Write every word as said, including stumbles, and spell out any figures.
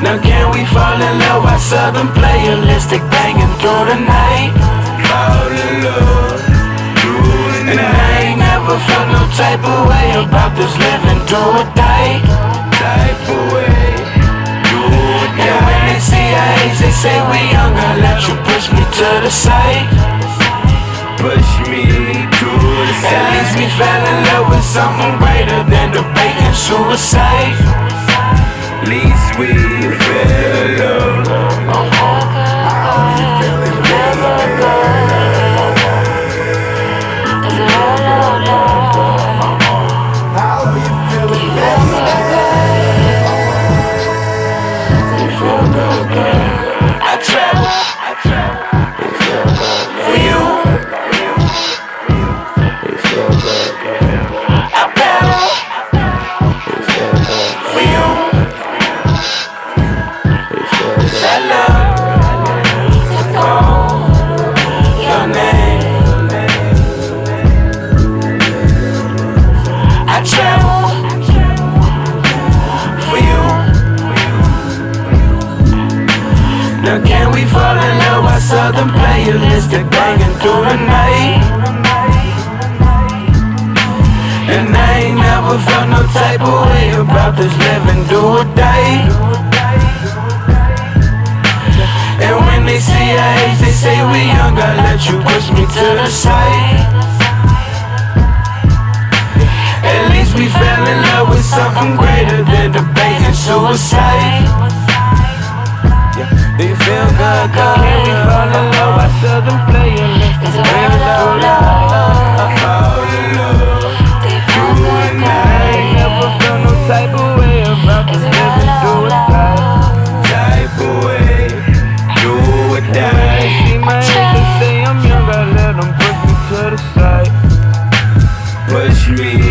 Now can we fall in love while Southern playalistic banging through the night? Fall in love through the night. And I ain't never felt no type of way about this living do or die type of way. And when they see our age, they say we younger. Let you push me to the side. Push me to the side. At least we fell in love with something greater than debate and suicide. At least we fell in love. I travel, I travel, it feel good for you. It feel good, I battle, it feel good for you. It feel good. I love to call your name. I travel for you. Now can we fall in love while Southern playalistic banging through the night? And I ain't never felt no type of way about this living do or die. And when they see our age, they say we young. I let you push me to the side. At least we fell in love with something greater than debate and suicide. Do you feel good, girl? Can we fall in love while Southern playalistic banging through the night? I fall in love through the night. I ain't never felt no type of way about this living do or die type of way, do or die. See my age, they say I'm young, I let them push me to the side. Push me